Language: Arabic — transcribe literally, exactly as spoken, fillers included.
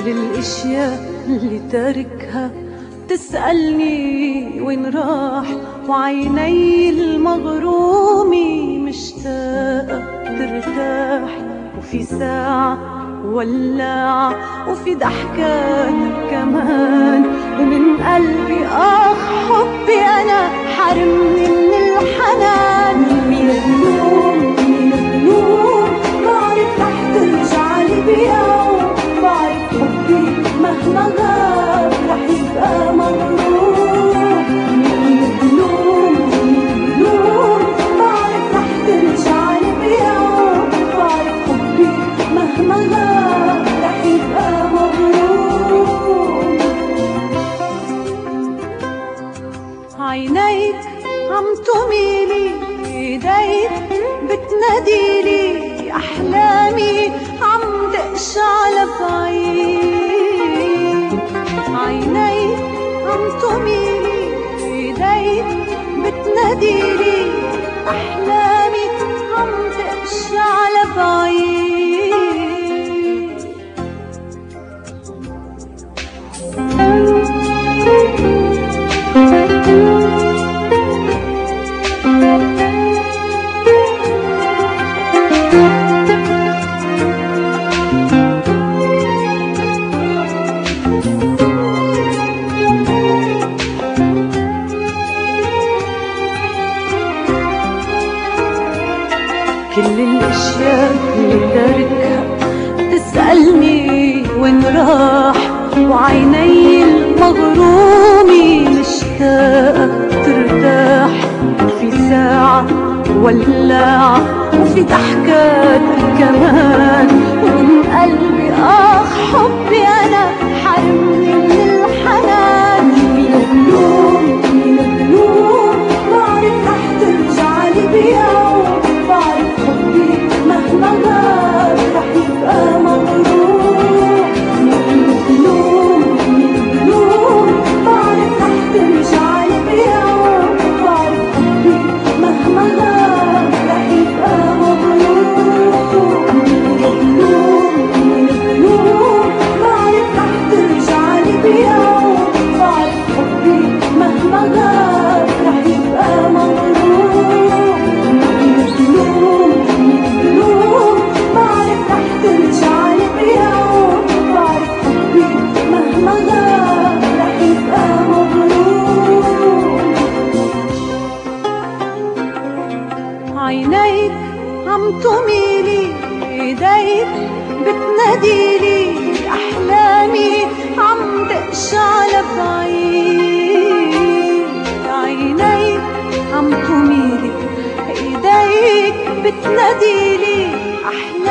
الاشياء اللي تاركها تسألني وين راح، وعيني المغرومة مشتاقة ترتاح، وفي ساعة ولاعة وفي ضحكات كمان، ومن قلبي آخ حبي أنا حرمني من الحنان. مين بلوم مين بلوم بعرف رح ترجعلي بيوم، بعرف حبي مهما غاب رح يبقى مغروم. مين بلوم مين بلوم بعرف رح ترجعلي بيوم، بعرف حبي مهما غاب رح يبقى مغروم. عينيك عم تميلي، ايديك بتناديلي، احلامي عم دقش على بعيد. عينيك عم تميلي، ايديك بتناديلي، احلامي عم دقش على بعيد. كل الاشياء اللي تاركها تسألني وين راح، وعيني المغرومة مشتاقة ترتاح، وفي ساعة ولاعة وفي ضحكات كمان، ومن قلبي آخ حبي أنا حرمني من الحنان. مين بلوم مين بلوم بعرف رح ترجعلي بيوم، بعرف حبي مهما غاب رح يبقى مغروم. مين بلوم مين بلوم بعرف رح ترجعلي بيوم، بعرف حبي مهما غاب رح يبقى مغروم. مين بلوم مين بلوم بعرف رح ترجعلي بيوم، بعرف حبي مهما غاب رح يبقى مغروم. مين بلوم مين بلوم بعرف رح ترجعلي بيوم، بعرف حبي مهما غاب رح يبقى مغروم. عينيك عم تميلي، ايديك بتناديلي، احلامي عم دقش على بعيد. عينيك عم تميلي، ايديك بتناديلي، احلامي